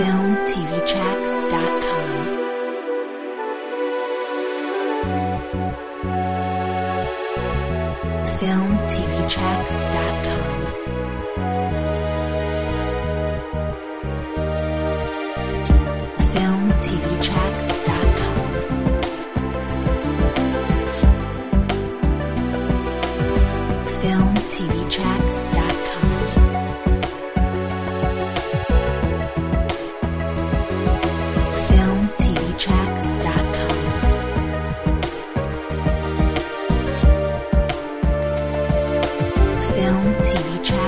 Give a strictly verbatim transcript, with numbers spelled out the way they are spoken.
film t v tracks dot com. film t v tracks dot com. film t v tracks dot com. film t v tracks dot com. film t v tracks dot com. film t v tracks